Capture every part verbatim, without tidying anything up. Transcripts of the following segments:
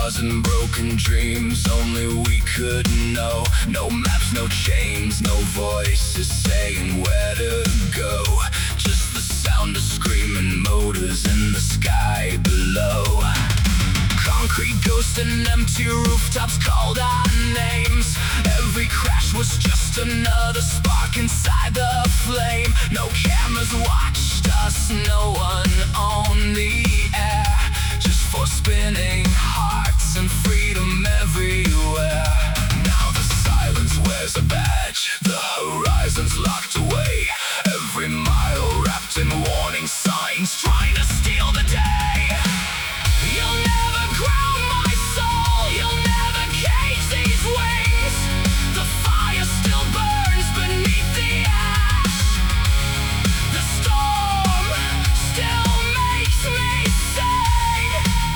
scars and broken dreams, only we could know. No maps, no chains, no voices saying where to go. Just the sound of screaming motors in the sky below. Concrete ghosts and empty rooftops called our names. Every crash was just another spark inside the flame. No cameras watched us, no one on the air. Just for spinning hearts and freedom everywhere. Now the silence wears a badge, the horizon's locked away. Every mile wrapped in warning signs, trying to steal the day. You'll never ground my soul, you'll never cage these wings. The fire still burns beneath the ash. The storm still makes me sing.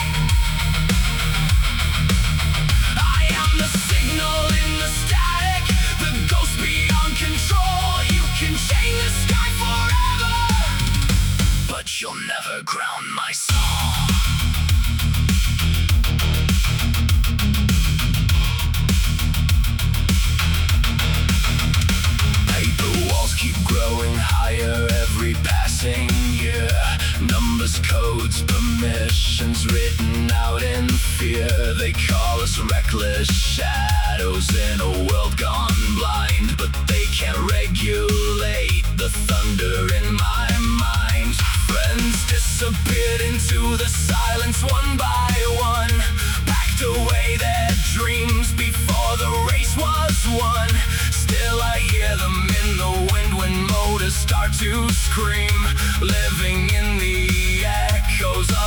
I am the signal in the static, the ghost beyond control. You can chain the sky forever, but you'll never ground my soul. Growing higher every passing year. Numbers, codes, permissions written out in fear. They call us reckless shadows in a world gone blind, but they can't regulate the thunder in my mind. Friends disappeared into the silence one by one, packed away their dreams before the race was won. Still I hear them in the wind when motors start to scream, living in the echoes of